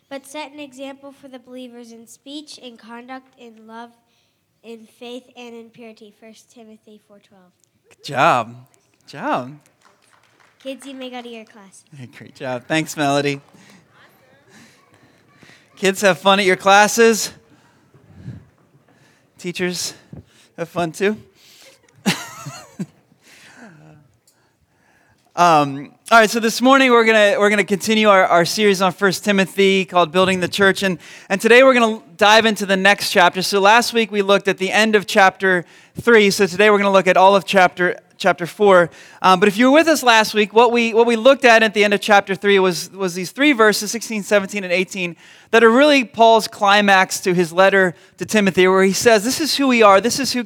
but set an example for the believers in speech, in conduct, in love, in faith, and in purity. 1 Timothy 4:12. Good job. Good job. Kids, you may go to your class. Hey, great job. Thanks, Melody. Kids, have fun at your classes. Teachers, have fun too. All right, so this morning we're gonna continue our series on 1 Timothy called Building the Church, and today we're gonna dive into the next chapter. So last week we looked at the end of chapter 3, so today we're gonna look at all of chapter 4. But if you were with us last week, what we looked at the end of chapter 3 was these 3 verses, 16, 17, and 18, that are really Paul's climax to his letter to Timothy, where he says, this is who we are, this is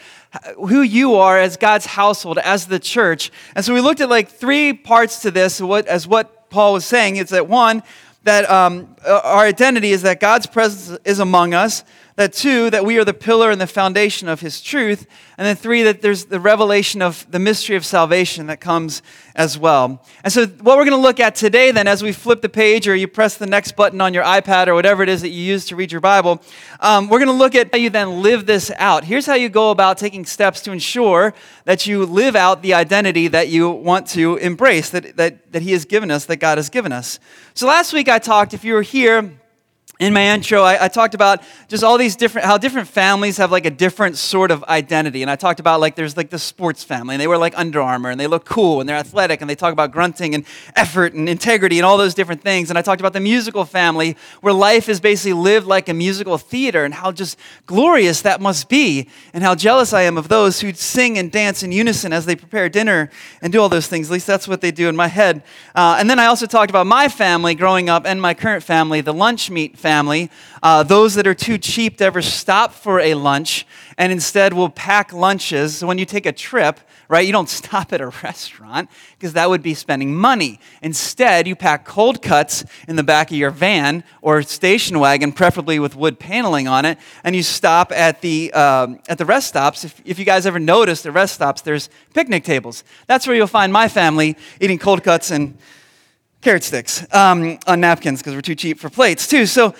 who you are as God's household, as the church. And so we looked at like 3 parts to this, as what Paul was saying. It's that 1, that our identity is that God's presence is among us. That 2, that we are the pillar and the foundation of His truth. And then 3, that there's the revelation of the mystery of salvation that comes as well. And so what we're going to look at today then, as we flip the page or you press the next button on your iPad or whatever it is that you use to read your Bible, we're going to look at how you then live this out. Here's how you go about taking steps to ensure that you live out the identity that you want to embrace, that He has given us, that God has given us. So last week I talked, if you were here, in my intro, I talked about just all these how different families have like a different sort of identity. And I talked about like there's like the sports family, and they wear like Under Armour, and they look cool, and they're athletic, and they talk about grunting and effort and integrity and all those different things. And I talked about the musical family, where life is basically lived like a musical theater, and how just glorious that must be, and how jealous I am of those who sing and dance in unison as they prepare dinner and do all those things. At least that's what they do in my head. And then I also talked about my family growing up and my current family, the lunch meat family, those that are too cheap to ever stop for a lunch and instead will pack lunches. So when you take a trip, right, you don't stop at a restaurant because that would be spending money. Instead, you pack cold cuts in the back of your van or station wagon, preferably with wood paneling on it, and you stop at the rest stops. If you guys ever notice the rest stops, there's picnic tables. That's where you'll find my family eating cold cuts and carrot sticks on napkins because we're too cheap for plates too. So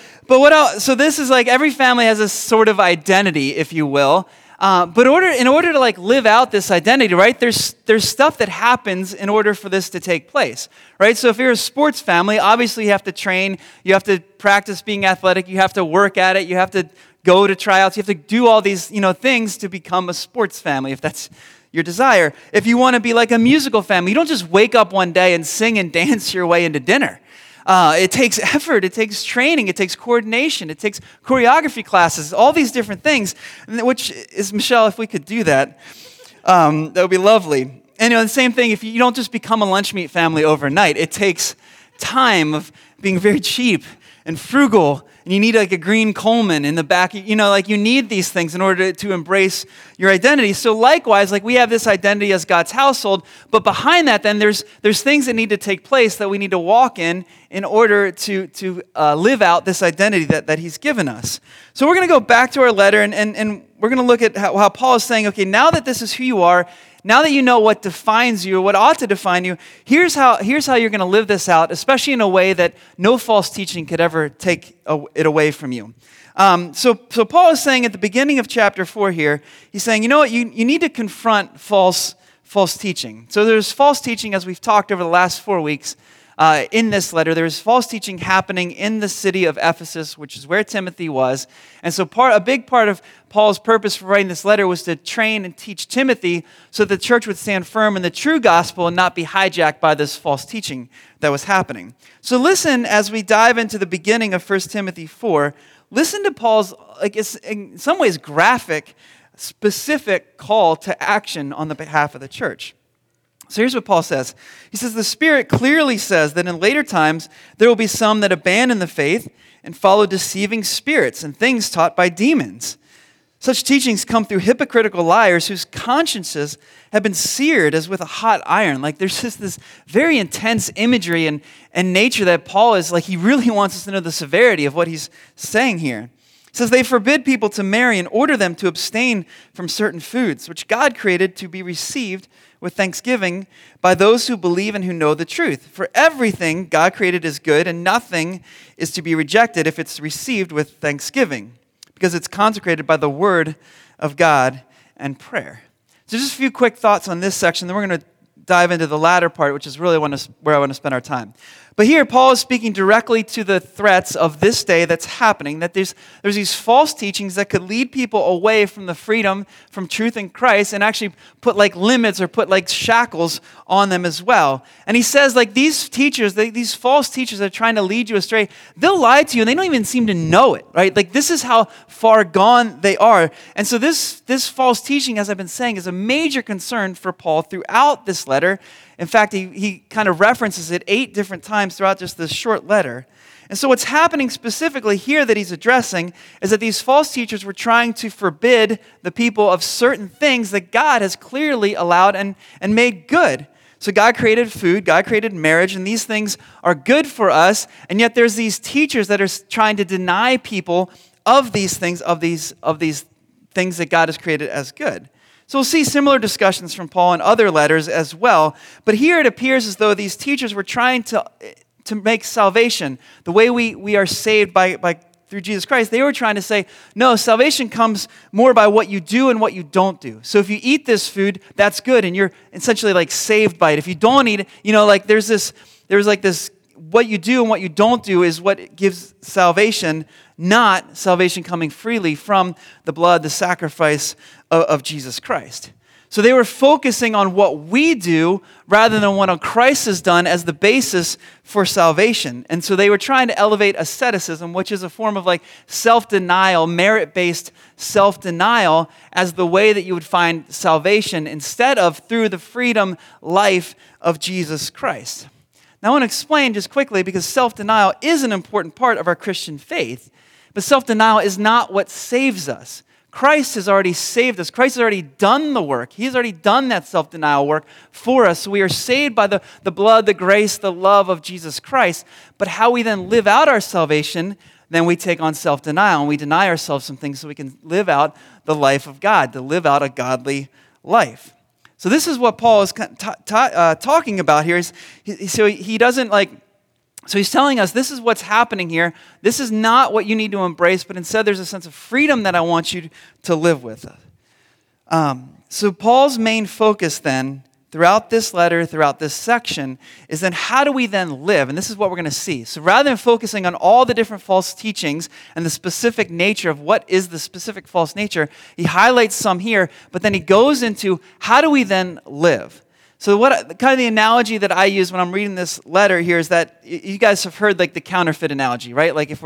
this is like every family has a sort of identity, if you will. But in order to like live out this identity, right? There's stuff that happens in order for this to take place, right? So if you're a sports family, obviously you have to train, you have to practice being athletic, you have to work at it, you have to go to tryouts, you have to do all these things to become a sports family, if that's your desire. If you want to be like a musical family, you don't just wake up one day and sing and dance your way into dinner. It takes effort, it takes training, it takes coordination, it takes choreography classes, all these different things, which is, Michelle, if we could do that, that would be lovely. And the same thing, if you don't just become a lunch meat family overnight, it takes time of being very cheap and frugal, and you need like a green Coleman in the back. Like you need these things in order to embrace your identity. So likewise, like we have this identity as God's household, but behind that then there's things that need to take place that we need to walk in order to live out this identity that He's given us. So we're going to go back to our letter and we're going to look at how Paul is saying, okay, now that this is who you are, now that you know what defines you, what ought to define you, here's how you're going to live this out, especially in a way that no false teaching could ever take it away from you. So Paul is saying at the beginning of chapter 4 here, he's saying, you know what, you need to confront false teaching. So there's false teaching, as we've talked over the last 4 weeks, in this letter. There's false teaching happening in the city of Ephesus, which is where Timothy was. And so a big part of Paul's purpose for writing this letter was to train and teach Timothy so that the church would stand firm in the true gospel and not be hijacked by this false teaching that was happening. So listen as we dive into the beginning of 1 Timothy 4. Listen to Paul's, it's in some ways, graphic, specific call to action on the behalf of the church. So here's what Paul says. He says, the Spirit clearly says that in later times there will be some that abandon the faith and follow deceiving spirits and things taught by demons. Such teachings come through hypocritical liars whose consciences have been seared as with a hot iron. Like there's just this very intense imagery and nature that Paul is like, he really wants us to know the severity of what he's saying here. He says they forbid people to marry and order them to abstain from certain foods, which God created to be received with thanksgiving by those who believe and who know the truth. For everything God created is good, and nothing is to be rejected if it's received with thanksgiving, because it's consecrated by the word of God and prayer. So just a few quick thoughts on this section, then we're going to dive into the latter part, which is really where I want to spend our time. But here, Paul is speaking directly to the threats of this day that's happening, that there's these false teachings that could lead people away from the freedom from truth in Christ and actually put like limits or put like shackles on them as well. And he says like these teachers, these false teachers that are trying to lead you astray, they'll lie to you and they don't even seem to know it, right? Like this is how far gone they are. And so this false teaching, as I've been saying, is a major concern for Paul throughout this letter. In fact, he kind of references it 8 different times throughout just this short letter. And so what's happening specifically here that he's addressing is that these false teachers were trying to forbid the people of certain things that God has clearly allowed and made good. So God created food, God created marriage, and these things are good for us, and yet there's these teachers that are trying to deny people of these things, of these things that God has created as good. So we'll see similar discussions from Paul in other letters as well. But here it appears as though these teachers were trying to make salvation, the way we are saved by through Jesus Christ, they were trying to say, no, salvation comes more by what you do and what you don't do. So if you eat this food, that's good, and you're essentially like saved by it. If you don't eat it, like there's this, what you do and what you don't do is what gives salvation, not salvation coming freely from the blood, the sacrifice of Jesus Christ. So they were focusing on what we do rather than what Christ has done as the basis for salvation. And so they were trying to elevate asceticism, which is a form of like self-denial, merit-based self-denial, as the way that you would find salvation instead of through the freedom life of Jesus Christ. Now I want to explain just quickly, because self-denial is an important part of our Christian faith, but self-denial is not what saves us. Christ has already saved us. Christ has already done the work. He has already done that self-denial work for us. So we are saved by the blood, the grace, the love of Jesus Christ. But how we then live out our salvation, then we take on self-denial, and we deny ourselves some things so we can live out the life of God, to live out a godly life. So this is what Paul is talking about here. So he doesn't like... So he's telling us this is what's happening here. This is not what you need to embrace, but instead there's a sense of freedom that I want you to live with. So Paul's main focus then, throughout this letter, throughout this section, is then how do we then live? And this is what we're going to see. So rather than focusing on all the different false teachings and the specific nature of what is the specific false nature, he highlights some here, but then he goes into how do we then live? So what kind of the analogy that I use when I'm reading this letter here is that you guys have heard like the counterfeit analogy, right? Like if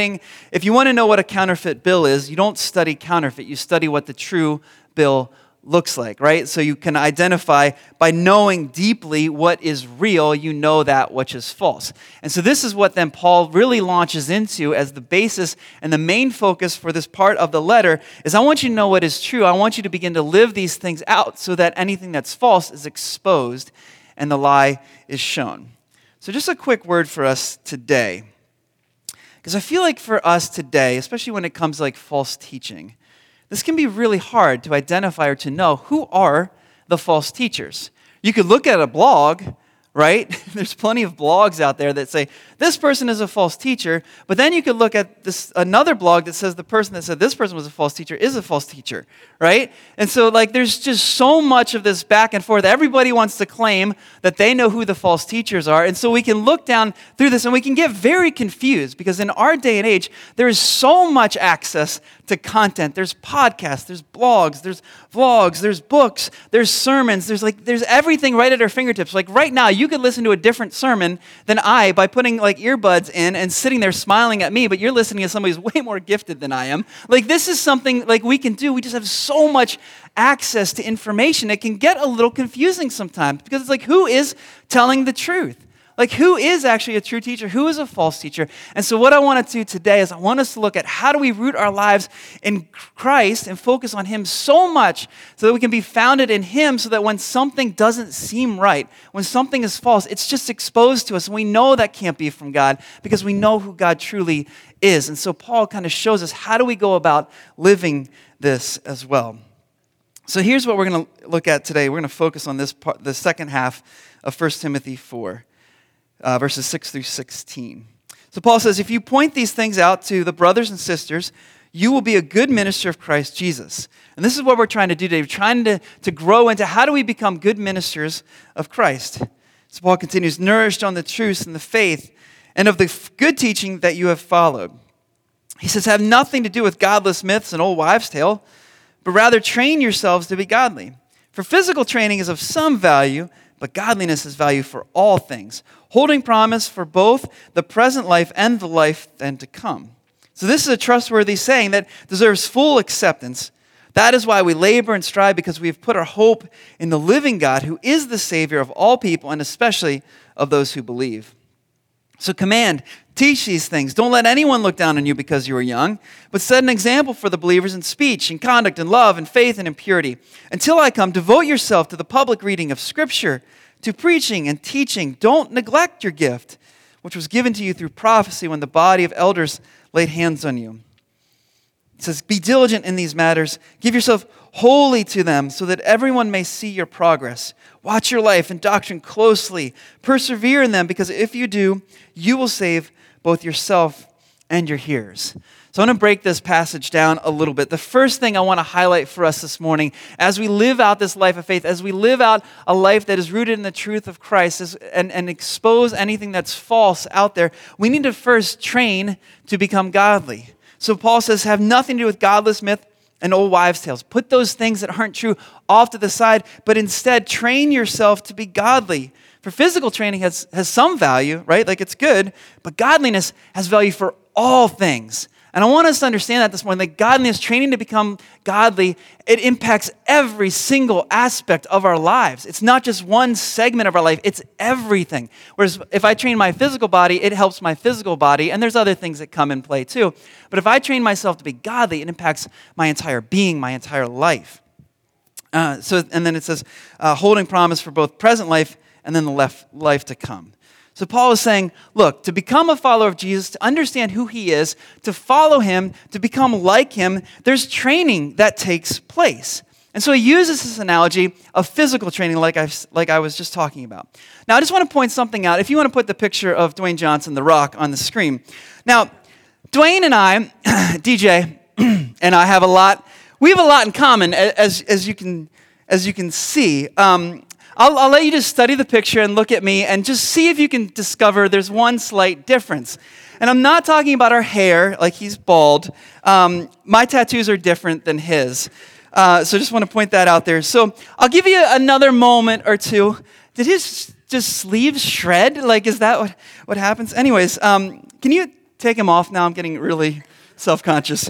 you want to know what a counterfeit bill is, you don't study counterfeit, you study what the true bill looks like, right? So you can identify by knowing deeply what is real, you know that which is false. And so this is what then Paul really launches into as the basis and the main focus for this part of the letter is I want you to know what is true. I want you to begin to live these things out so that anything that's false is exposed and the lie is shown. So just a quick word for us today. Because I feel like for us today, especially when it comes to like false teaching, this can be really hard to identify or to know who are the false teachers. You could look at a blog, right? There's plenty of blogs out there that say, this person is a false teacher, but then you could look at another blog that says the person that said this person was a false teacher is a false teacher, right? And so like there's just so much of this back and forth. Everybody wants to claim that they know who the false teachers are, and so we can look down through this and we can get very confused because in our day and age, there is so much access to content. There's podcasts, there's blogs, there's vlogs, there's books, there's sermons, there's everything right at our fingertips. Like right now, you could listen to a different sermon than I by putting like earbuds in and sitting there smiling at me, but you're listening to somebody who's way more gifted than I am. Like this is something like we can do. We just have so much access to information. It can get a little confusing sometimes because it's like, who is telling the truth? Like who is actually a true teacher? Who is a false teacher? And so what I want to do today is I want us to look at how do we root our lives in Christ and focus on Him so much so that we can be founded in Him so that when something doesn't seem right, when something is false, it's just exposed to us and we know that can't be from God because we know who God truly is. And so Paul kind of shows us how do we go about living this as well. So here's what we're going to look at today. We're going to focus on this part, the second half of 1 Timothy 4, verses 6 through 16. So Paul says, if you point these things out to the brothers and sisters, you will be a good minister of Christ Jesus. And this is what we're trying to do today. We're trying to grow into how do we become good ministers of Christ. So Paul continues, nourished on the truths and the faith and of the good teaching that you have followed. He says, have nothing to do with godless myths and old wives' tale, but rather train yourselves to be godly. For physical training is of some value, but godliness is value for all things, holding promise for both the present life and the life then to come. So this is a trustworthy saying that deserves full acceptance. That is why we labor and strive, because we have put our hope in the living God, who is the Savior of all people, and especially of those who believe. So command, teach these things. Don't let anyone look down on you because you are young, but set an example for the believers in speech, in conduct, in love, in faith, and in purity. Until I come, devote yourself to the public reading of Scripture, to preaching and teaching. Don't neglect your gift, which was given to you through prophecy when the body of elders laid hands on you. It says, be diligent in these matters. Give yourself wholly to them so that everyone may see your progress. Watch your life and doctrine closely. Persevere in them, because if you do, you will save both yourself and your hearers. So I'm going to break this passage down a little bit. The first thing I want to highlight for us this morning, as we live out this life of faith, as we live out a life that is rooted in the truth of Christ and expose anything that's false out there, we need to first train to become godly. So Paul says, have nothing to do with godless myth and old wives' tales. Put those things that aren't true off to the side, but instead train yourself to be godly. For physical training has some value, right? Like it's good, but godliness has value for all things. And I want us to understand that this morning, that godliness, training to become godly, it impacts every single aspect of our lives. It's not just one segment of our life, it's everything. Whereas if I train my physical body, it helps my physical body, and there's other things that come in play too. But if I train myself to be godly, it impacts my entire being, my entire life. And then it says, holding promise for both present life and then the life to come. So Paul is saying, look, to become a follower of Jesus, to understand who he is, to follow him, to become like him, there's training that takes place. And so he uses this analogy of physical training like I was just talking about. Now, I just want to point something out. If you want to put the picture of Dwayne Johnson, The Rock, on the screen. Now, Dwayne and I, DJ, and I have a lot in common, as you can see. I'll let you just study the picture and look at me and just see if you can discover there's one slight difference. And I'm not talking about our hair, like he's bald. My tattoos are different than his. So just want to point that out there. So I'll give you another moment or two. Did his just sleeves shred? Like, is that what happens? Anyways, can you take him off now? I'm getting really self-conscious.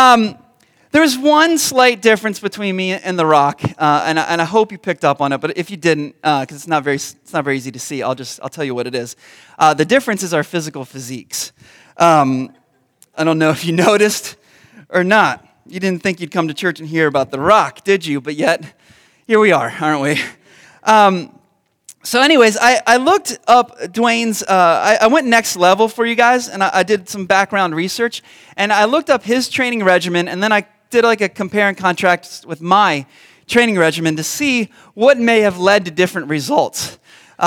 There's one slight difference between me and The Rock, and I hope you picked up on it. But if you didn't, because it's not very easy to see, I'll tell you what it is. The difference is our physical physiques. I don't know if you noticed or not. You didn't think you'd come to church and hear about The Rock, did you? But yet, here we are, aren't we? So anyways, I looked up Dwayne's, I went next level for you guys, and I did some background research, and I looked up his training regimen, and then I did like a compare and contrast with my training regimen to see what may have led to different results.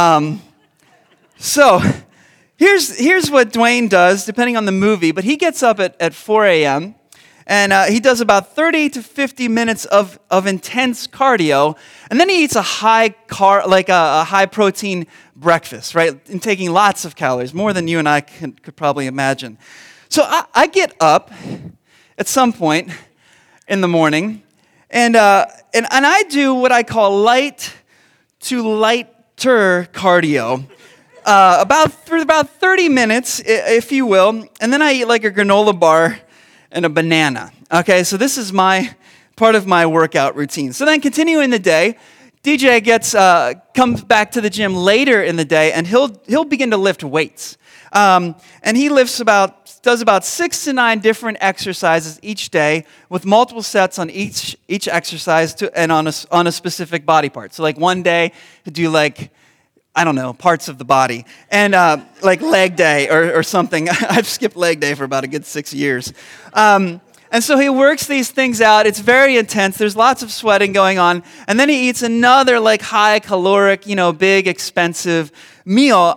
So here's what Dwayne does, depending on the movie, but he gets up at 4 a.m., and he does about 30 to 50 minutes of intense cardio, and then he eats a high protein breakfast, right? And taking lots of calories, more than you and I could probably imagine. So I get up at some point in the morning, and I do what I call light to lighter cardio, for about 30 minutes, if you will, and then I eat like a granola bar and a banana. Okay, so this is part of my workout routine. So then continuing the day, DJ comes back to the gym later in the day, and he'll begin to lift weights. And he does about 6 to 9 different exercises each day with multiple sets on each exercise and on a specific body part. So like one day he'll do parts of the body, and like leg day or something. I've skipped leg day for about a good 6 years. And so he works these things out. It's very intense. There's lots of sweating going on. And then he eats another like high caloric, big expensive meal.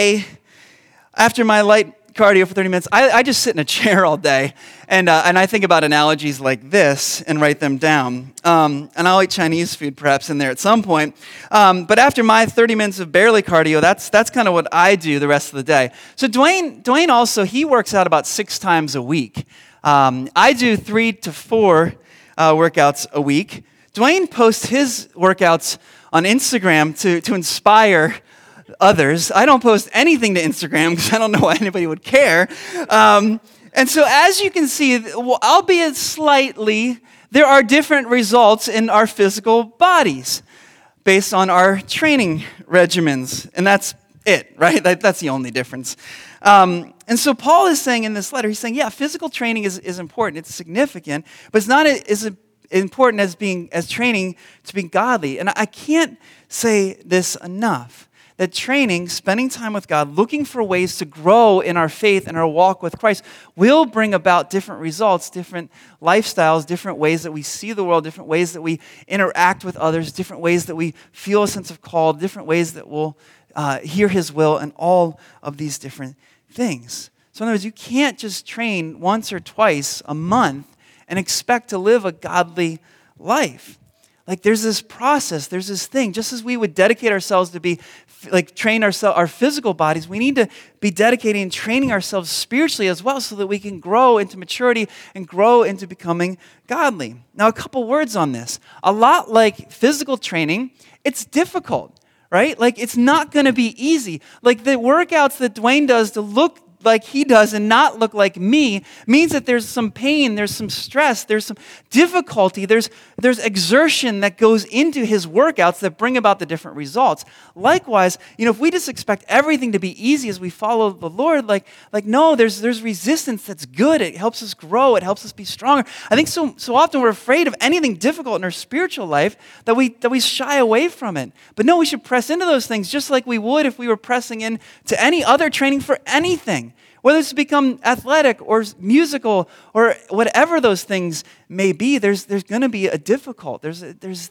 After my light cardio for 30 minutes, I just sit in a chair all day. And I think about analogies like this and write them down. And I'll eat Chinese food perhaps in there at some point. But after my 30 minutes of barely cardio, that's kind of what I do the rest of the day. So Dwayne also, he works out about 6 times a week. I do 3 to 4 workouts a week. Dwayne posts his workouts on Instagram to inspire others. I don't post anything to Instagram because I don't know why anybody would care. And so as you can see, albeit slightly, there are different results in our physical bodies based on our training regimens. And that's it, right? That's the only difference. And so Paul is saying in this letter, he's saying, yeah, physical training is important. It's significant, but it's not as important as training to be godly. And I can't say this enough, that training, spending time with God, looking for ways to grow in our faith and our walk with Christ will bring about different results, different lifestyles, different ways that we see the world, different ways that we interact with others, different ways that we feel a sense of call, different ways that we'll hear his will, and all of these different things. So in other words, you can't just train once or twice a month and expect to live a godly life. Like there's this process, there's this thing. Just as we would dedicate ourselves to train our physical bodies, we need to be dedicating and training ourselves spiritually as well so that we can grow into maturity and grow into becoming godly. Now, a couple words on this. A lot like physical training, it's difficult. Right? Like, it's not going to be easy. Like, the workouts that Dwayne does to look like he does and not look like me means that there's some pain, there's some stress, there's some difficulty, there's exertion that goes into his workouts that bring about the different results. Likewise, if we just expect everything to be easy as we follow the Lord, no, there's resistance that's good. It helps us grow. It helps us be stronger. I think so often we're afraid of anything difficult in our spiritual life that we shy away from it. But no, we should press into those things just like we would if we were pressing in to any other training for anything. Whether it's to become athletic or musical or whatever those things may be, there's going to be a difficult. There's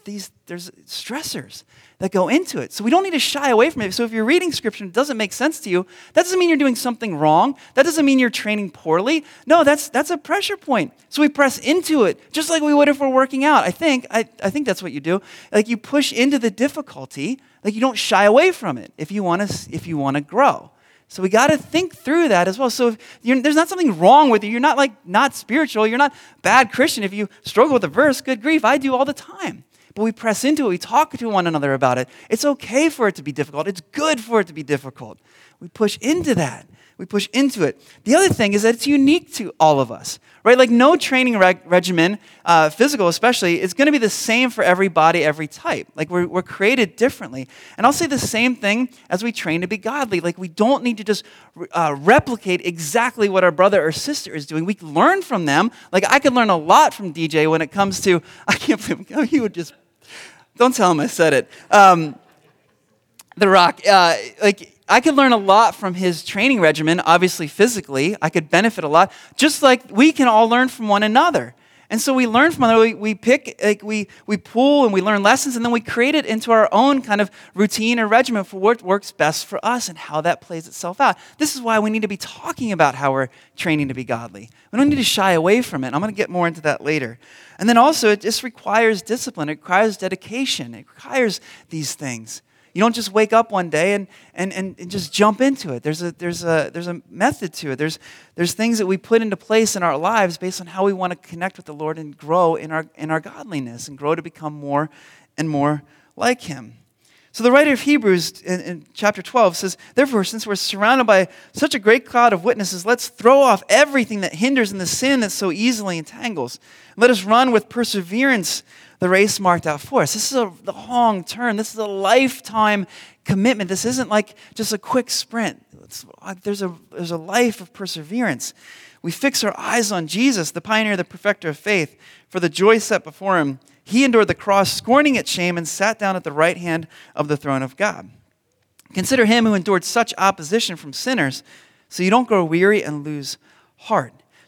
stressors that go into it. So we don't need to shy away from it. So if you're reading scripture and it doesn't make sense to you, that doesn't mean you're doing something wrong. That doesn't mean you're training poorly. No, that's a pressure point. So we press into it just like we would if we're working out. I think that's what you do. Like you push into the difficulty. Like you don't shy away from it if you want to grow. So we got to think through that as well. So there's not something wrong with you. You're not spiritual. You're not bad Christian. If you struggle with a verse, good grief, I do all the time. But we press into it. We talk to one another about it. It's okay for it to be difficult. It's good for it to be difficult. We push into that. We push into it. The other thing is that it's unique to all of us, right? Like no training regimen, physical especially, is going to be the same for every body, every type. Like we're created differently. And I'll say the same thing as we train to be godly. Like we don't need to just replicate exactly what our brother or sister is doing. We can learn from them. Like I could learn a lot from DJ when it comes to, I can't believe, he would just, don't tell him I said it. The Rock, I could learn a lot from his training regimen, obviously physically. I could benefit a lot, just like we can all learn from one another. And so we learn from one another. We pick, we pull and we learn lessons, and then we create it into our own kind of routine or regimen for what works best for us and how that plays itself out. This is why we need to be talking about how we're training to be godly. We don't need to shy away from it. I'm going to get more into that later. And then also, it just requires discipline. It requires dedication. It requires these things. You don't just wake up one day and just jump into it. There's a method to it. There's things that we put into place in our lives based on how we want to connect with the Lord and grow in our godliness and grow to become more and more like Him. So the writer of Hebrews in chapter 12 says, "Therefore, since we're surrounded by such a great cloud of witnesses, let's throw off everything that hinders and the sin that so easily entangles. Let us run with perseverance the race marked out for us." This is a long term. This is a lifetime commitment. This isn't like just a quick sprint. There's a life of perseverance. We fix our eyes on Jesus, the pioneer, the perfecter of faith. For the joy set before him, he endured the cross, scorning its shame, and sat down at the right hand of the throne of God. Consider him who endured such opposition from sinners, so you don't grow weary and lose heart.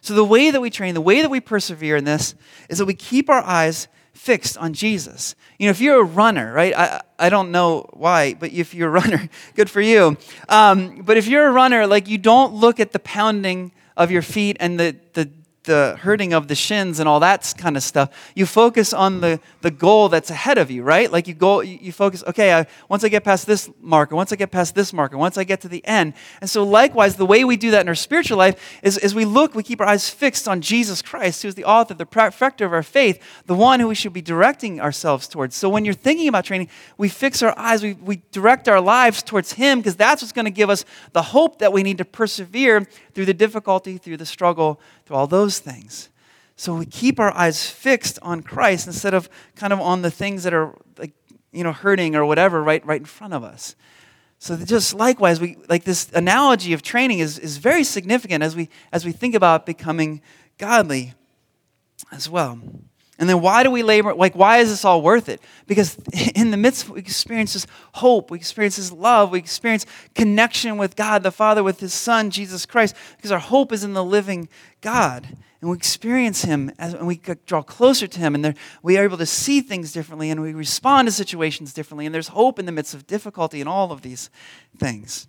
So the way that we train, the way that we persevere in this is that we keep our eyes fixed on Jesus. You know, if you're a runner, right? I don't know why, but if you're a runner, good for you. But if you're a runner, like you don't look at the pounding of your feet and the hurting of the shins and all that kind of stuff. You focus on the goal that's ahead of you, right? Like you focus, okay, once I get past this marker, once I get past this marker, once I get to the end. And so likewise, the way we do that in our spiritual life is we keep our eyes fixed on Jesus Christ, who's the author, the perfecter of our faith, the one who we should be directing ourselves towards. So when you're thinking about training, we fix our eyes, we direct our lives towards Him, because that's what's going to give us the hope that we need to persevere through the difficulty, through the struggle, through all those things. So we keep our eyes fixed on Christ instead of kind of on the things that are like, you know, hurting or whatever right in front of us. So just likewise, we like this analogy of training is very significant as we think about becoming godly as well. And then why do we labor? Like, why is this all worth it? Because in the midst, we experience this hope, we experience His love, we experience connection with God the Father, with His Son, Jesus Christ, because our hope is in the living God. And we experience Him, and we draw closer to Him, and we are able to see things differently, and we respond to situations differently, and there's hope in the midst of difficulty and all of these things.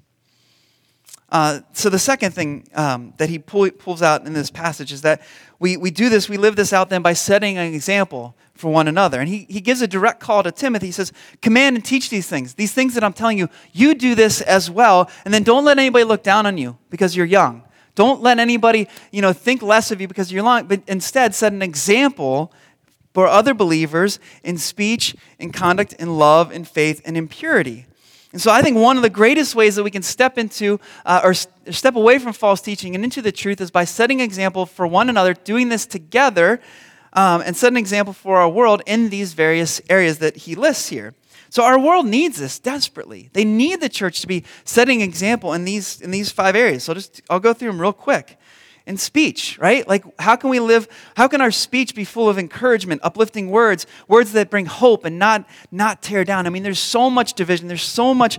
So the second thing that he pulls out in this passage is that we do this, we live this out then by setting an example for one another. And he gives a direct call to Timothy. He says, command and teach these things that I'm telling you, you do this as well. And then don't let anybody look down on you because you're young. Don't let anybody, think less of you because you're young, but instead set an example for other believers in speech, in conduct, in love, in faith, and in purity. And so I think one of the greatest ways that we can step into or step away from false teaching and into the truth is by setting an example for one another, doing this together, and set an example for our world in these various areas that he lists here. So our world needs this desperately. They need the church to be setting an example in these 5 areas. So I'll go through them real quick. In speech, right? Like, how can our speech be full of encouragement, uplifting words that bring hope and not tear down? I mean, there's so much division. There's so much,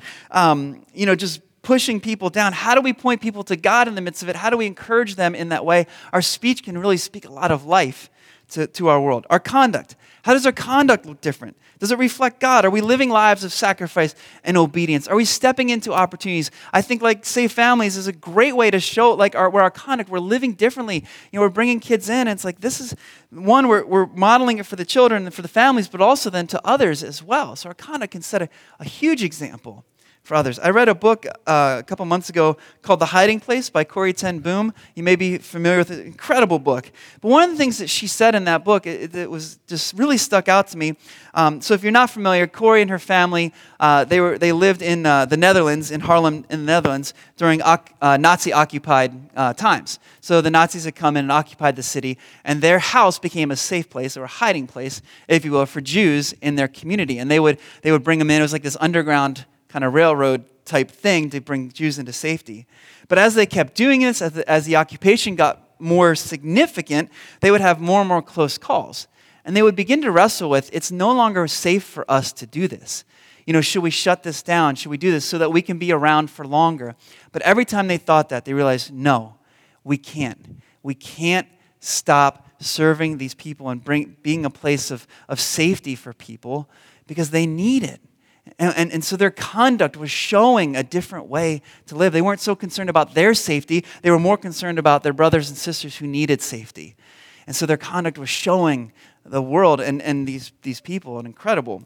just pushing people down. How do we point people to God in the midst of it? How do we encourage them in that way? Our speech can really speak a lot of life to our world. Our conduct. How does our conduct look different? Does it reflect God? Are we living lives of sacrifice and obedience? Are we stepping into opportunities? I think Safe Families is a great way to show where our conduct, we're living differently. We're bringing kids in, and it's like this is one, we're modeling it for the children and for the families, but also then to others as well. So our conduct can set a huge example for others. I read a book a couple months ago called The Hiding Place by Corrie ten Boom. You may be familiar with it. Incredible book. But one of the things that she said in that book, it was just really stuck out to me. So if you're not familiar, Corrie and her family, they lived in the Netherlands, in Haarlem in the Netherlands, during Nazi-occupied times. So the Nazis had come in and occupied the city, and their house became a safe place, or a hiding place, if you will, for Jews in their community. And they would bring them in. It was like this underground kind of railroad type thing to bring Jews into safety. But as they kept doing this, as the occupation got more significant, they would have more and more close calls. And they would begin to wrestle with, it's no longer safe for us to do this. Should we shut this down? Should we do this so that we can be around for longer? But every time they thought that, they realized, no, we can't. We can't stop serving these people and being a place of safety for people because they need it. And so their conduct was showing a different way to live. They weren't so concerned about their safety. They were more concerned about their brothers and sisters who needed safety. And so their conduct was showing the world and these people an incredible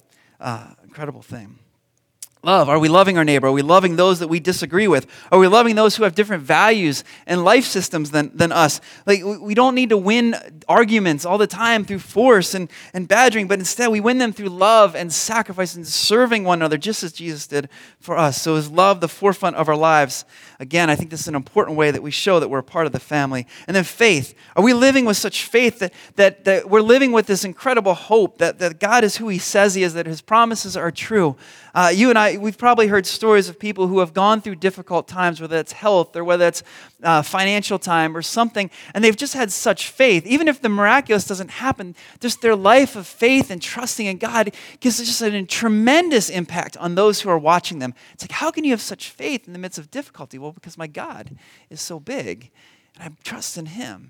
thing. Love. Are we loving our neighbor? Are we loving those that we disagree with? Are we loving those who have different values and life systems than us? We don't need to win arguments all the time through force and badgering, but instead we win them through love and sacrifice and serving one another, just as Jesus did for us. So is love the forefront of our lives? Again, I think this is an important way that we show that we're a part of the family. And then faith. Are we living with such faith that we're living with this incredible hope that God is who He says He is, that His promises are true? You and I, we've probably heard stories of people who have gone through difficult times, whether it's health or whether it's financial time or something, and they've just had such faith. Even if the miraculous doesn't happen, just their life of faith and trusting in God gives just a tremendous impact on those who are watching them. It's like, how can you have such faith in the midst of difficulty? Well, because my God is so big, and I trust in Him.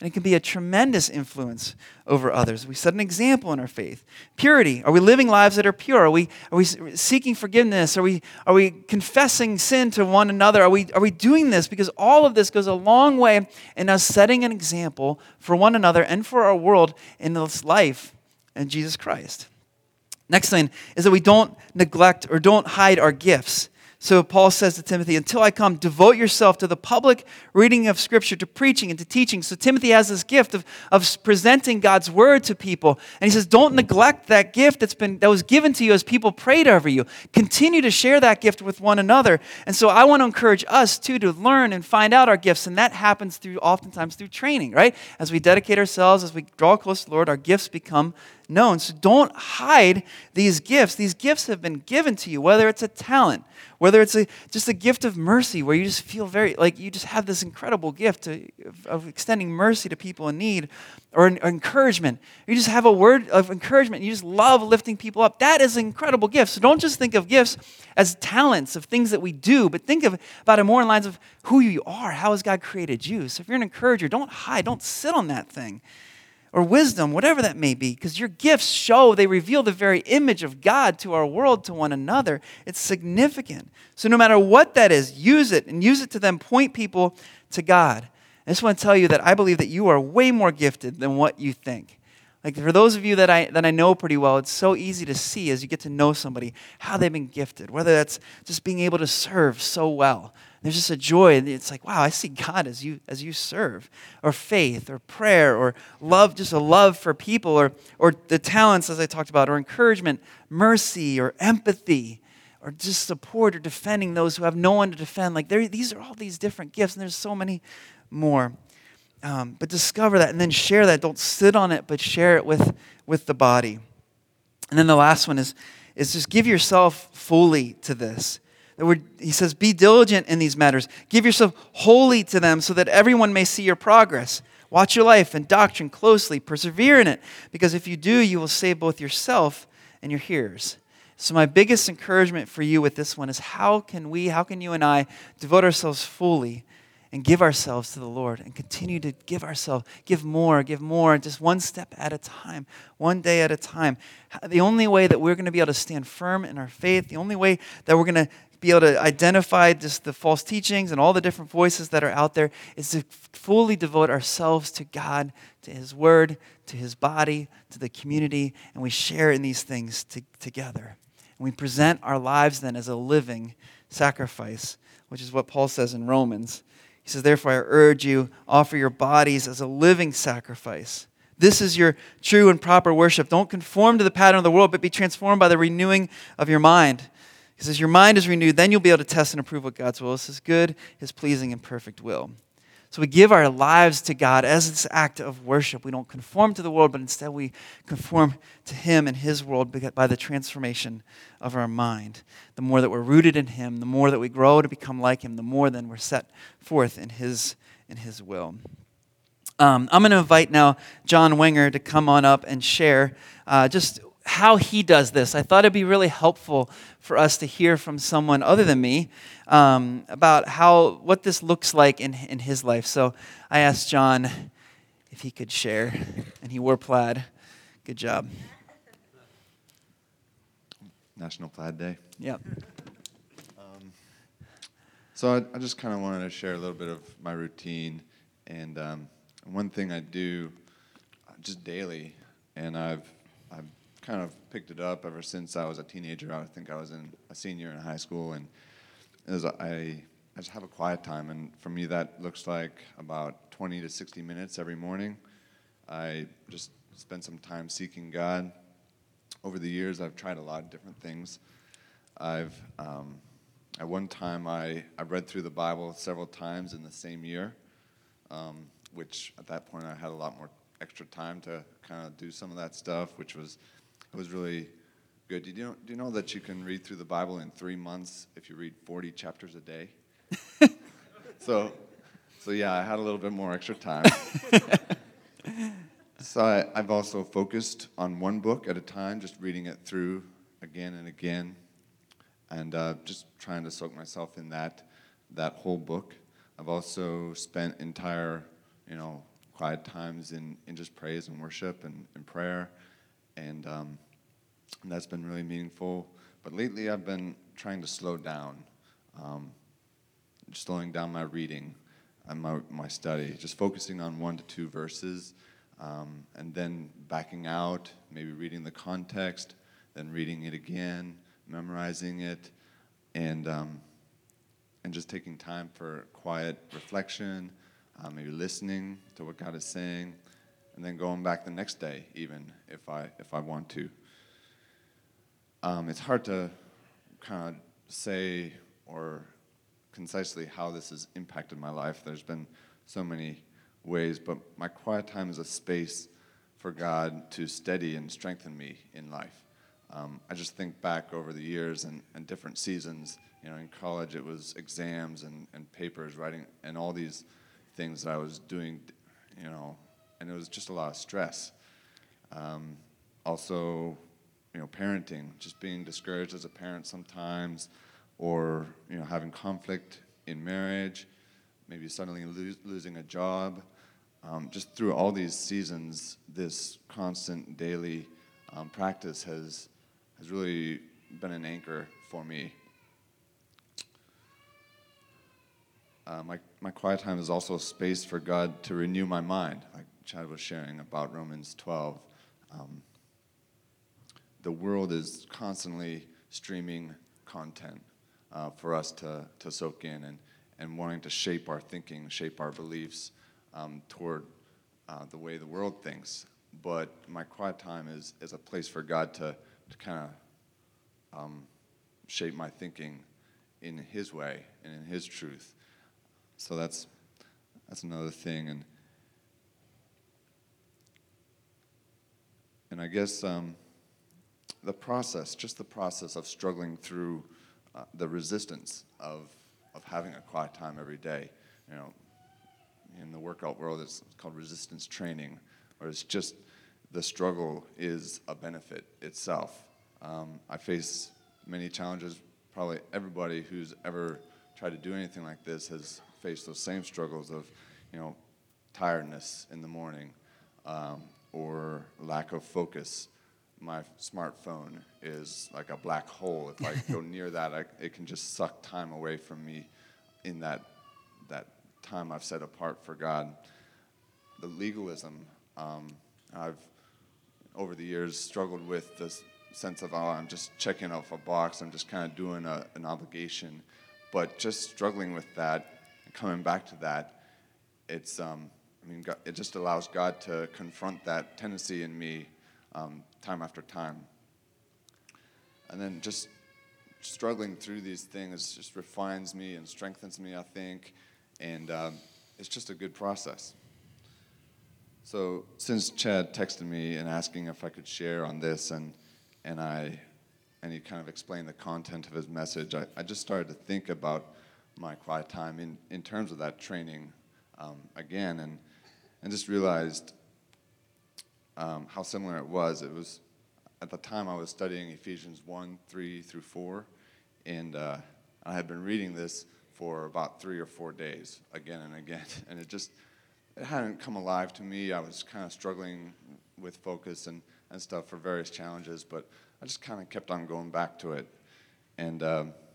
And it can be a tremendous influence over others. We set an example in our faith. Purity. Are we living lives that are pure? Are we seeking forgiveness? Are we confessing sin to one another? Are we doing this? Because all of this goes a long way in us setting an example for one another and for our world in this life in Jesus Christ. Next thing is that we don't neglect or don't hide our gifts. So Paul says to Timothy, until I come, devote yourself to the public reading of Scripture, to preaching and to teaching. So Timothy has this gift of presenting God's word to people. And he says, don't neglect that gift that was given to you as people prayed over you. Continue to share that gift with one another. And so I want to encourage us, too, to learn and find out our gifts. And that happens oftentimes through training, right? As we dedicate ourselves, as we draw close to the Lord, our gifts become known. So don't hide these gifts. These gifts have been given to you, whether it's a talent, whether it's just a gift of mercy, where you just feel you just have this incredible gift of extending mercy to people in need, or encouragement. You just have a word of encouragement. You just love lifting people up. That is an incredible gift. So don't just think of gifts as talents, of things that we do, but think about it more in lines of who you are. How has God created you? So if you're an encourager, don't hide. Don't sit on that thing. Or wisdom, whatever that may be, because your gifts they reveal the very image of God to our world, to one another. It's significant. So no matter what that is, use it, and use it to then point people to God. I just want to tell you that I believe that you are way more gifted than what you think. Like for those of you that I know pretty well, it's so easy to see as you get to know somebody how they've been gifted, whether that's just being able to serve so well. There's just a joy. It's like, wow, I see God as you serve, or faith, or prayer, or love, just a love for people, or the talents, as I talked about, or encouragement, mercy, or empathy, or just support, or defending those who have no one to defend. Like these are all these different gifts, and there's so many more. But discover that and then share that. Don't sit on it, but share it with the body. And then the last one is just give yourself fully to this. He says, be diligent in these matters. Give yourself wholly to them so that everyone may see your progress. Watch your life and doctrine closely. Persevere in it, because if you do, you will save both yourself and your hearers. So my biggest encouragement for you with this one is how can you and I devote ourselves fully and give ourselves to the Lord and continue to give more, just one step at a time, one day at a time. The only way that we're going to be able to stand firm in our faith, the only way that we're going to be able to identify just the false teachings and all the different voices that are out there is to fully devote ourselves to God, to His Word, to His body, to the community, and we share in these things together. And we present our lives then as a living sacrifice, which is what Paul says in Romans. He says, therefore I urge you, offer your bodies as a living sacrifice. This is your true and proper worship. Don't conform to the pattern of the world, but be transformed by the renewing of your mind. He says, your mind is renewed, then you'll be able to test and approve what God's will is, His good, His pleasing, and perfect will. So we give our lives to God as this act of worship. We don't conform to the world, but instead we conform to Him and His world by the transformation of our mind. The more that we're rooted in Him, the more that we grow to become like Him, the more then we're set forth in His will. I'm going to invite now John Winger to come on up and share just how he does this. I thought it'd be really helpful for us to hear from someone other than me about what this looks like in his life. So I asked John if he could share, and he wore plaid. Good job. National Plaid Day. Yep. So I just kind of wanted to share a little bit of my routine, and one thing I do just daily, and I've kind of picked it up ever since I was a teenager. I think I was a senior in high school, and I just have a quiet time, and for me that looks like about 20 to 60 minutes every morning. I just spend some time seeking God. Over the years, I've tried a lot of different things. At one time, I read through the Bible several times in the same year, which at that point I had a lot more extra time to kind of do some of that stuff, which was really good. Do you know that you can read through the Bible in 3 months if you read 40 chapters a day? So yeah, I had a little bit more extra time. So I've also focused on one book at a time, just reading it through again and again, and just trying to soak myself in that whole book. I've also spent entire, quiet times in just praise and worship and prayer, and that's been really meaningful. But lately I've been trying to slow down, slowing down my reading and my study, just focusing on 1 to 2 verses, and then backing out, maybe reading the context, then reading it again, memorizing it, and just taking time for quiet reflection, maybe listening to what God is saying, and then going back the next day, even if I want to. It's hard to kind of say or concisely how this has impacted my life. There's been so many ways, but my quiet time is a space for God to steady and strengthen me in life. I just think back over the years and different seasons. In college it was exams and papers, writing, and all these things that I was doing, and it was just a lot of stress. Also, parenting, just being discouraged as a parent sometimes, or, having conflict in marriage, maybe suddenly losing a job. Just through all these seasons, this constant daily practice has really been an anchor for me. My quiet time is also a space for God to renew my mind, like Chad was sharing about Romans 12. The world is constantly streaming content for us to soak in and wanting to shape our thinking, shape our beliefs toward the way the world thinks. But my quiet time is a place for God to kind of shape my thinking in His way and in His truth. So that's another thing, and I guess the process of struggling through the resistance of having a quiet time every day. In the workout world, it's called resistance training, or it's just the struggle is a benefit itself. I face many challenges. Probably everybody who's ever tried to do anything like this has faced those same struggles of, tiredness in the morning, or lack of focus. My smartphone is like a black hole. If I go near that, it can just suck time away from me in that time I've set apart for God. The legalism, I've over the years struggled with this sense of, I'm just checking off a box, I'm just kind of doing an obligation, but just struggling with that and coming back to that, it's God, it just allows God to confront that tendency in me time after time. And then just struggling through these things just refines me and strengthens me, I think, and it's just a good process. So since Chad texted me and asking if I could share on this, and he kind of explained the content of his message, I just started to think about my quiet time in terms of that training again, and just realized how similar it was. It was, at the time I was studying Ephesians 1:3-4, and I had been reading this for about 3 or 4 days, again and again, and it hadn't come alive to me. I was kind of struggling with focus and stuff for various challenges, but I just kind of kept on going back to it, and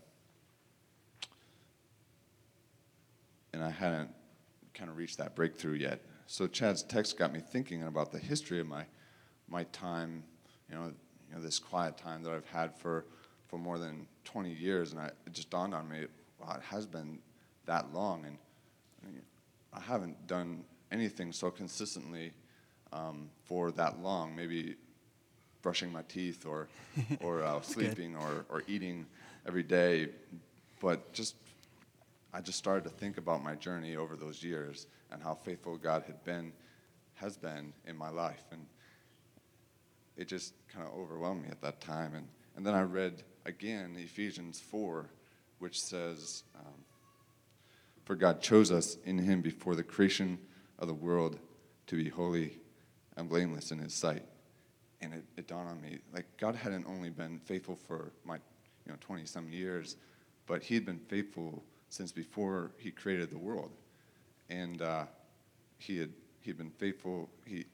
I hadn't kind of reached that breakthrough yet. So Chad's text got me thinking about the history of my time, this quiet time that I've had for more than 20 years, and it just dawned on me, wow, it has been that long, and I haven't done anything so consistently for that long. Maybe brushing my teeth or sleeping or eating every day, but I just started to think about my journey over those years and how faithful God has been in my life, and it just kind of overwhelmed me at that time. And then I read again Ephesians 4, which says, "For God chose us in Him before the creation of the world to be holy and blameless in His sight." And it dawned on me, like, God hadn't only been faithful for my 20-some years, but He had been faithful since before He created the world. And He he'd been faithful.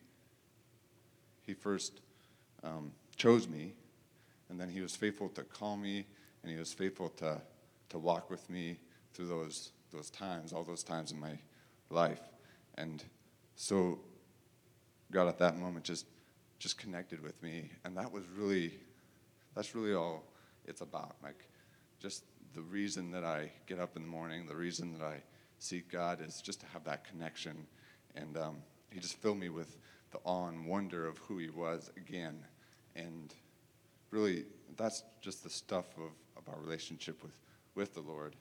He first chose me, and then he was faithful to call me, and he was faithful to walk with me through those times, all those times in my life. And so God at that moment just connected with me, and that's really all it's about. Like, just the reason that I get up in the morning, the reason that I seek God is just to have that connection. And he just filled me with the awe and wonder of who he was again. And really, that's just the stuff of our relationship with the Lord.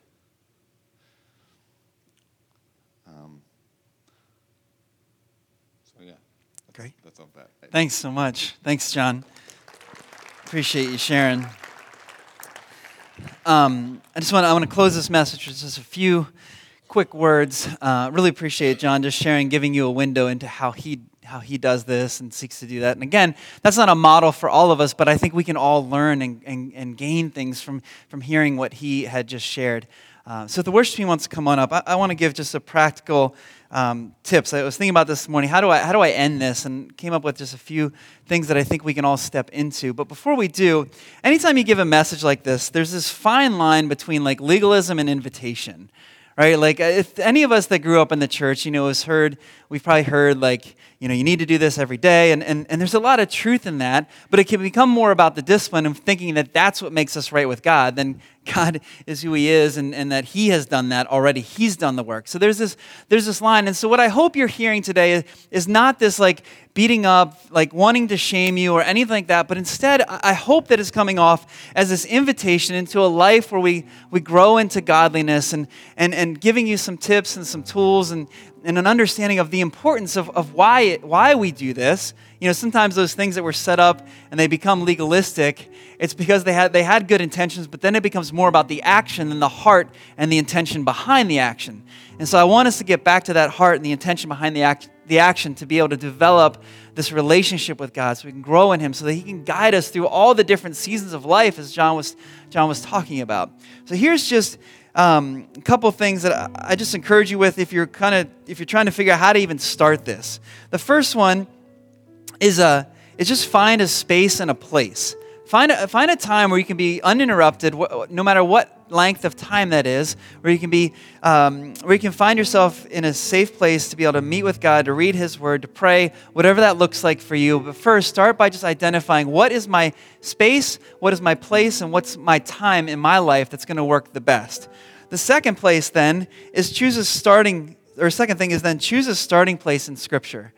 So yeah, Great. That's all that. Thanks so much. Thanks, John. Appreciate you sharing. I want to close this message with just a few quick words. Really appreciate John just sharing, giving you a window into how he does this and seeks to do that. And again, that's not a model for all of us, but I think we can all learn and gain things from hearing what he had just shared. So if the worship team wants to come on up, I want to give just a practical tips. I was thinking about this morning, how do I end this, and came up with just a few things that I think we can all step into. But before we do, anytime you give a message like this, there's this fine line between like legalism and invitation, right? Like if any of us that grew up in the church, we've probably heard like, you need to do this every day, and there's a lot of truth in that, but it can become more about the discipline of thinking that that's what makes us right with God, than God is who he is, and that he has done that already. He's done the work. So there's this line, and so what I hope you're hearing today is not this like beating up, like wanting to shame you or anything like that, but instead I hope that it's coming off as this invitation into a life where we grow into godliness and giving you some tips and some tools and an understanding of the importance of why we do this. Sometimes those things that were set up and they become legalistic, it's because they had good intentions, but then it becomes more about the action than the heart and the intention behind the action. And so I want us to get back to that heart and the intention behind the action to be able to develop this relationship with God so we can grow in him, so that he can guide us through all the different seasons of life as John was talking about. So here's just a couple of things that I just encourage you with if you're trying to figure out how to even start this. The first one is just find a space and a place. Find a time where you can be uninterrupted, no matter what length of time that is, where you can find yourself in a safe place to be able to meet with God, to read his word, to pray, whatever that looks like for you. But first, start by just identifying what is my space, what is my place, and what's my time in my life that's going to work the best. The second place then is choose a starting place in Scripture.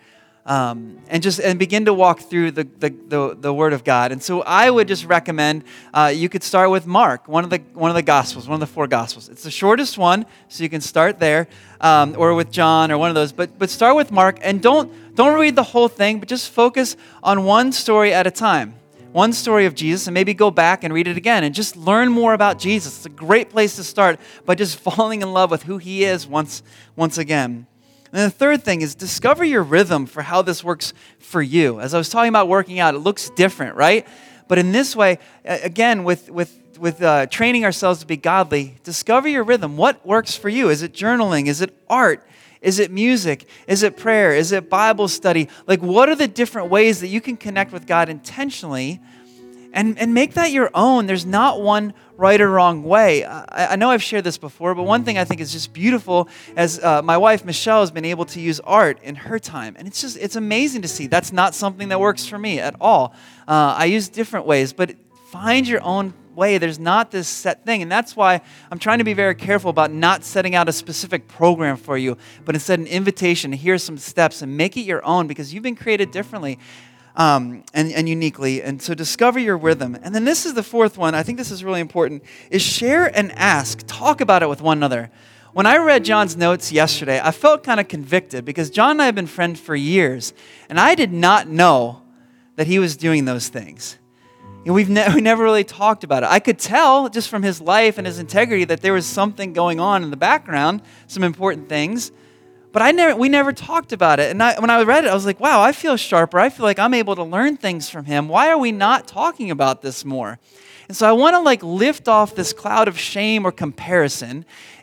And begin to walk through the Word of God. And so I would just recommend you could start with Mark, one of the Gospels, one of the 4 Gospels. It's the shortest one, so you can start there, or with John or one of those. But start with Mark, and don't read the whole thing, but just focus on one story at a time. One story of Jesus, and maybe go back and read it again and just learn more about Jesus. It's a great place to start by just falling in love with who he is once again. And the third thing is discover your rhythm for how this works for you. As I was talking about working out, it looks different, right? But in this way, again, with training ourselves to be godly, discover your rhythm. What works for you? Is it journaling? Is it art? Is it music? Is it prayer? Is it Bible study? Like, what are the different ways that you can connect with God intentionally and make that your own? There's not one right or wrong way. I know I've shared this before, but one thing I think is just beautiful as my wife, Michelle, has been able to use art in her time. And it's amazing to see. That's not something that works for me at all. I use different ways, but find your own way. There's not this set thing. And that's why I'm trying to be very careful about not setting out a specific program for you, but instead an invitation. Here's some steps and make it your own, because you've been created differently and uniquely. And so discover your rhythm. And then this is the fourth one. I think this is really important, is share and ask. Talk about it with one another. When I read John's notes yesterday, I felt kind of convicted because John and I have been friends for years, and I did not know that he was doing those things. We never really talked about it. I could tell just from his life and his integrity that there was something going on in the background, some important things, but we never talked about it. And when I read it, I was like, wow, I feel sharper. I feel like I'm able to learn things from him. Why are we not talking about this more? And so I want to lift off this cloud of shame or comparison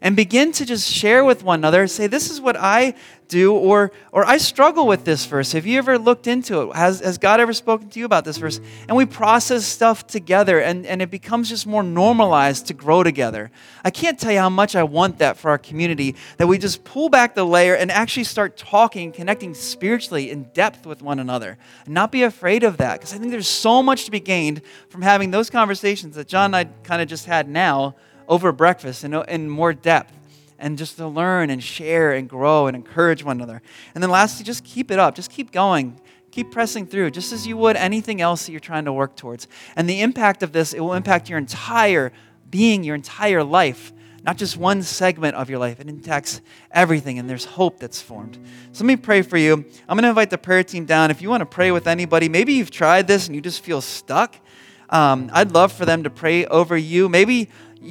and begin to just share with one another, say, this is what I do, or I struggle with this verse. Have you ever looked into it? Has God ever spoken to you about this verse? And we process stuff together, and it becomes just more normalized to grow together. I can't tell you how much I want that for our community, that we just pull back the layer and actually start talking, connecting spiritually in depth with one another, and not be afraid of that, because I think there's so much to be gained from having those conversations that John and I kind of just had now over breakfast and in more depth, and just to learn and share and grow and encourage one another. And then lastly, just keep it up. Just keep going. Keep pressing through, just as you would anything else that you're trying to work towards. And the impact of this, it will impact your entire being, your entire life, not just one segment of your life. It impacts everything, and there's hope that's formed. So let me pray for you. I'm going to invite the prayer team down. If you want to pray with anybody, maybe you've tried this and you just feel stuck, I'd love for them to pray over you. Maybe,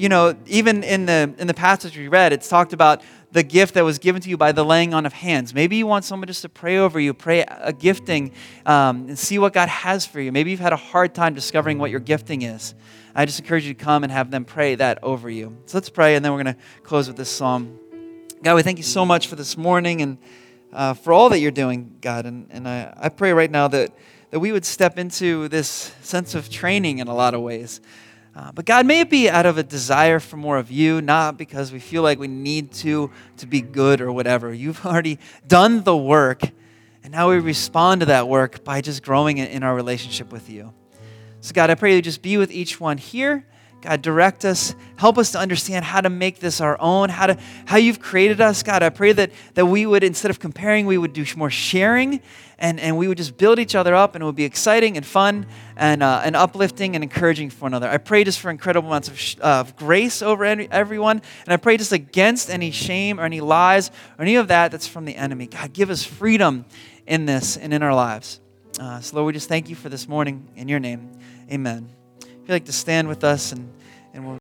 even in the passage we read, it's talked about the gift that was given to you by the laying on of hands. Maybe you want someone just to pray over you, pray a gifting, and see what God has for you. Maybe you've had a hard time discovering what your gifting is. I just encourage you to come and have them pray that over you. So let's pray, and then we're going to close with this psalm. God, we thank you so much for this morning and for all that you're doing, God. And I pray right now that we would step into this sense of training in a lot of ways. But God, may it be out of a desire for more of you, not because we feel like we need to be good or whatever. You've already done the work, and now we respond to that work by just growing in our relationship with you. So God, I pray you just be with each one here. God, direct us. Help us to understand how to make this our own, how you've created us. God, I pray that we would, instead of comparing, we would do more sharing, and we would just build each other up, and it would be exciting and fun and uplifting and encouraging for one another. I pray just for incredible amounts of grace over everyone, and I pray just against any shame or any lies or any of that's from the enemy. God, give us freedom in this and in our lives. So Lord, we just thank you for this morning. In your name, amen. If you'd like to stand with us and we'll